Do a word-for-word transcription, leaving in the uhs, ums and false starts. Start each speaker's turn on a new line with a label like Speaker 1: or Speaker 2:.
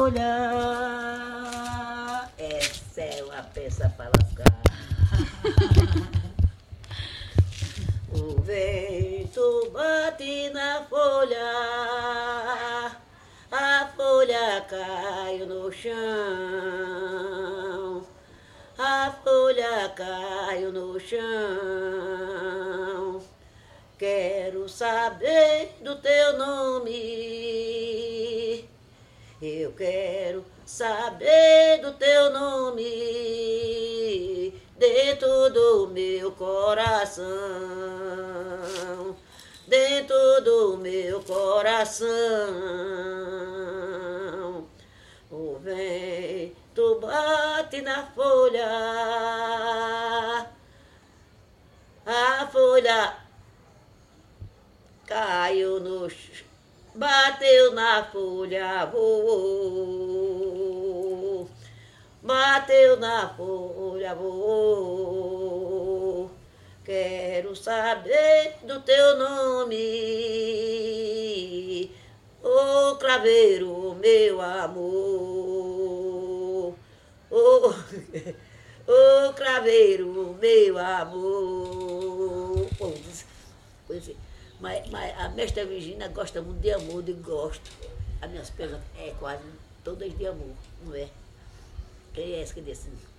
Speaker 1: Olhar, essa é uma peça para lascar. O vento bate na folha, a folha cai no chão, a folha cai no chão. Quero saber do teu nome, eu quero saber do teu nome, dentro do meu coração, dentro do meu coração. O vento bate na folha, a folha caiu no chão, bateu na folha, voou, bateu na folha, voou. Quero saber do teu nome, ô craveiro, meu amor, ô, ô craveiro, meu amor. Pois é. Mas, mas a mestra Virgínia gosta muito de amor, de gosto. As minhas perguntas é quase todas de amor, não é? Quem é essa que diz assim?